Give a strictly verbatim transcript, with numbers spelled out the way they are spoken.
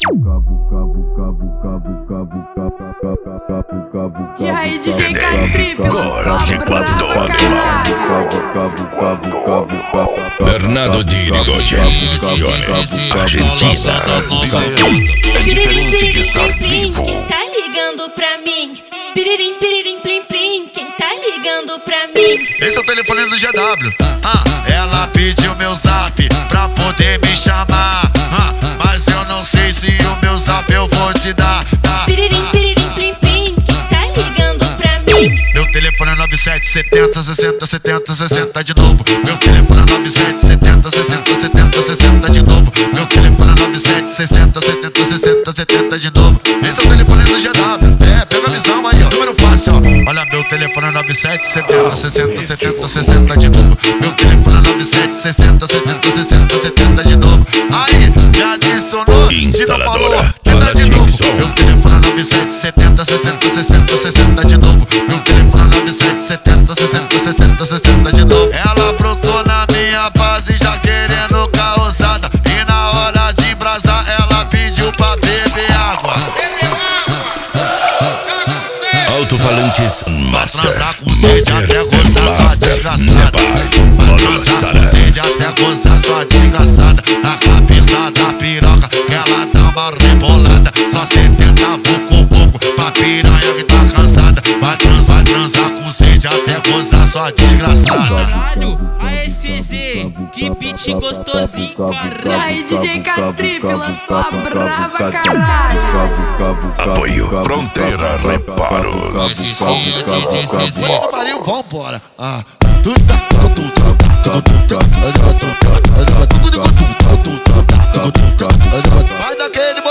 E aí, D J K-Trip, Coragem quatro do Bernardo Dirigo, Ediciones, Argentina. É diferente que estar vivo. Quem tá ligando pra mim? Piririm, piririm, plim, plim. Quem tá ligando pra mim? Esse é o telefone do G W. Ah, ela pediu meu zap pra poder me chamar. Ah, mas eu não sei se o meu zap eu vou te dar. Ah, Piririm, piririm, plim, plim. Quem tá ligando pra mim? meu telefone é nove sete setenta sessenta setenta sessenta de novo. Meu telefone é nove sete setenta sessenta setenta sessenta de novo. Meu telefone é nove sete sessenta setenta sessenta setenta de novo. Esse é o telefone do G W. É, pega a visão aí, ó. Número fácil, ó. Olha, meu telefone é nove sete setenta sessenta setenta sessenta de novo. Meu telefone é nove sete sessenta setenta sessenta setenta de novo. Aí, me adicionou. Se não falou, tenta de novo. Meu telefone é nove sete setenta sessenta sessenta sessenta de novo. Meu telefone é nove sete setenta sessenta sessenta sessenta de novo. Ela brotou na minha base já querendo causada. E na hora de embrasar ela pediu pra beber água. Alto-falantes Pra Master. transar com sede até gozar sua desgraçada. Pra transar com sede até gozar sua desgraçada. Na cabeça da piroca que ela dá uma rebolada. Só setenta vucu vucu pra piranha que tá cansada. Vai transar, transar com sede até gozar sua desgraçada. Caralho, a S Z, que beat gostosinho, E caralho. aí, D J K-Trip, lançou a brava, caralho. Apoio Fronteira Reparos. Ô, Marinho, vambora. Ah, tudo tá, tudo, tudo, tudo tá, tudo, tudo, tudo, tudo, tudo, tudo, tudo, tudo, tudo, tudo, tudo, tudo, tudo, tudo, tudo, tudo, vai daquele